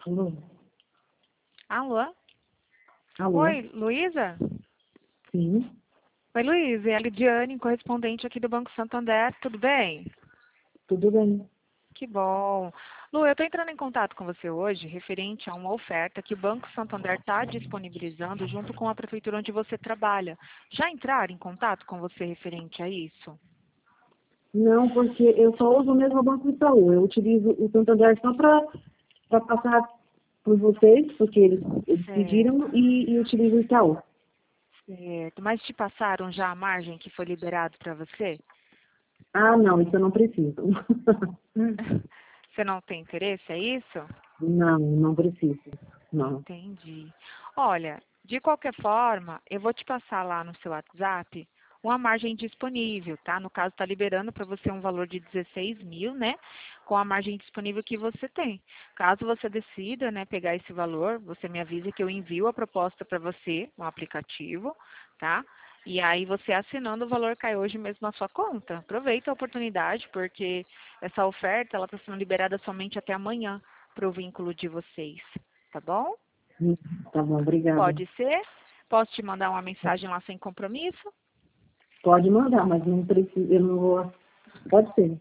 Alô? Alô? Alô? Oi, Luísa? Sim, Oi, Luísa, é a Lidiane, correspondente aqui do Banco Santander, tudo bem? tudo bem. Que bom. Lu, eu estou entrando em contato com você hoje referente a uma oferta que o Banco Santander está disponibilizando junto com a prefeitura onde você trabalha. Já entraram em contato com você referente a isso? Não, porque eu só uso mesmo o Banco Itaú. Eu utilizo o Santander só para passar por vocês, porque eles pediram Certo, e utilizo o Itaú. certo. Mas te passaram já a margem que foi liberado para você? Ah, não, isso eu não preciso. Você não tem interesse, é isso? Não, não preciso. Não. Entendi. Olha, de qualquer forma, eu vou te passar lá no seu WhatsApp uma margem disponível, tá? No caso, está liberando para você um valor de 16 mil, né? Com a margem disponível que você tem. Caso você decida, né, pegar esse valor, você me avisa que eu envio a proposta para você no aplicativo, tá? E aí você assinando, o valor cai hoje mesmo na sua conta. Aproveita a oportunidade, porque essa oferta ela está sendo liberada somente até amanhã para o vínculo de vocês. Tá bom? Hum, Tá bom, obrigada. Pode ser? Posso te mandar uma mensagem lá sem compromisso? Pode mandar, mas não preciso, eu não vou. Pode ser.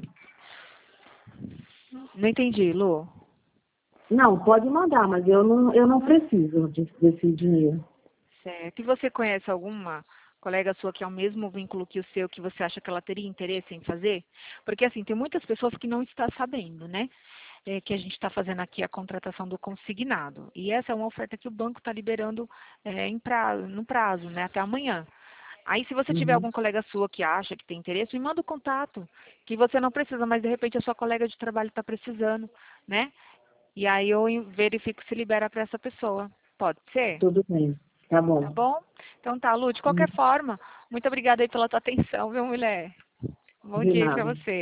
Não entendi, Lu. Não, pode mandar, mas eu não preciso desse dinheiro. Certo. E você conhece alguma colega sua que é o mesmo vínculo que o seu, que você acha que ela teria interesse em fazer? Porque, assim, tem muitas pessoas que não estão sabendo, né? Que a gente está fazendo aqui a contratação do consignado. E essa é uma oferta que o banco está liberando no prazo, né? Até amanhã. Aí, se você tiver Uhum. algum colega sua que acha que tem interesse, me manda o contato, que você não precisa, mas de repente a sua colega de trabalho está precisando, né? E aí eu verifico se libera para essa pessoa. Pode ser? Tudo bem. Tá Tá bom. bom? Então tá, Lu, de Hum, qualquer forma, muito obrigada aí pela tua atenção, viu, mulher? Bom De dia aí pra nada. você.